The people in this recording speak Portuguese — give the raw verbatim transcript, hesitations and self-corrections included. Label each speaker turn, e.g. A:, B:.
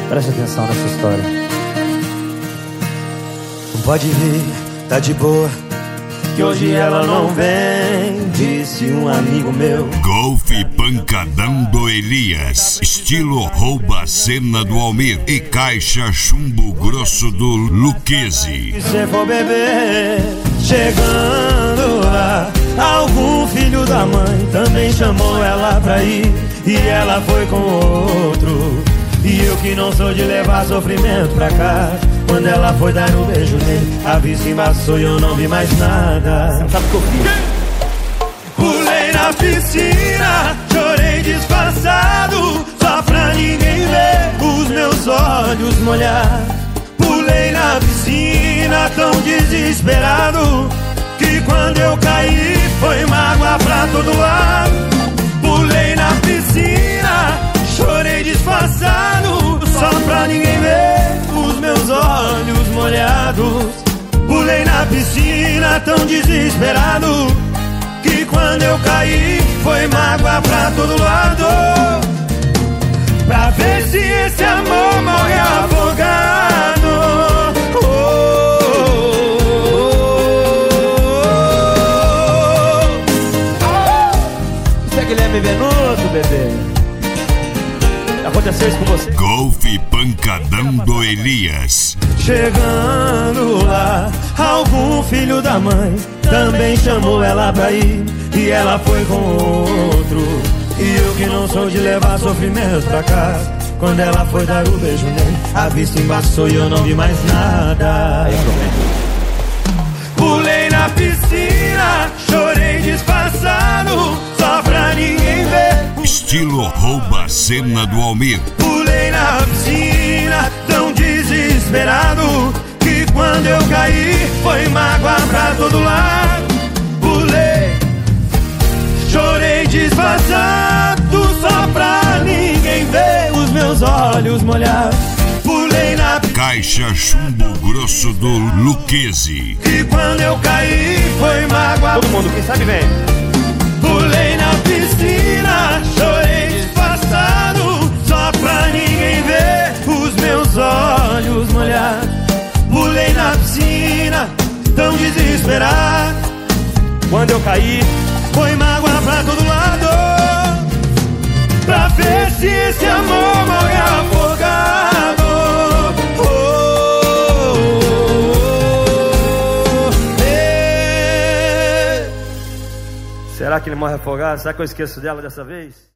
A: Preste atenção nessa história.
B: Pode vir, tá de boa, que hoje ela não vem, disse um amigo meu.
C: Golfe pancadão do Elias, estilo rouba a cena do Almir e caixa chumbo grosso do Luquezzi.
B: Se for beber, chegando lá, algum filho da mãe também chamou ela pra ir, e ela foi com outro. E eu que não sou de levar sofrimento pra casa, quando ela foi dar um beijo nele, a vista embaçou e eu não vi mais nada.
A: Sabe o que eu fiz?
B: Pulei na piscina, chorei disfarçado, só pra ninguém ver os meus olhos molhar. Pulei na piscina tão desesperado, que quando eu caí foi mágoa pra todo lado. Pulei na piscina, chorei disfarçado, só pra ninguém ver os meus olhos molhados. Pulei na piscina tão desesperado, que quando eu caí foi mágoa pra todo lado. Pra ver se esse amor morre afogado. Oh, oh, oh.
A: Isso é Guilherme Venuto, bebê. Aconteceu isso com você?
C: Golfe pancadão do Elias.
B: Chegando lá, algum filho da mãe também chamou ela pra ir, e ela foi com outro. E eu que não sou de levar sofrimento pra casa, quando ela foi dar o beijo nele, a vista embaçou e eu não vi mais nada. Pulei na piscina, chorei disfarçado, só pra ninguém ver.
C: Estilo rouba a cena do Almir.
B: Pulei na piscina tão desesperado, que quando eu caí foi mágoa pra todo lado. Pulei, chorei disfarçado, só pra ninguém ver os meus olhos molhados. Pulei na
C: Caixa chumbo grosso do Luquezzi.
B: que quando eu caí foi mágoa.
A: Todo mundo, quem sabe vem.
B: Pulei na piscina, chorei disfarçado, só pra ninguém ver os meus olhos molhados. Pulei na piscina, tão desesperado,
A: Quando eu caí,
B: foi mágoa pra todo lado. Pra ver se esse amor morre afogado. Oh, oh, oh, eh.
A: será que ele morre afogado? Será que eu esqueço dela dessa vez?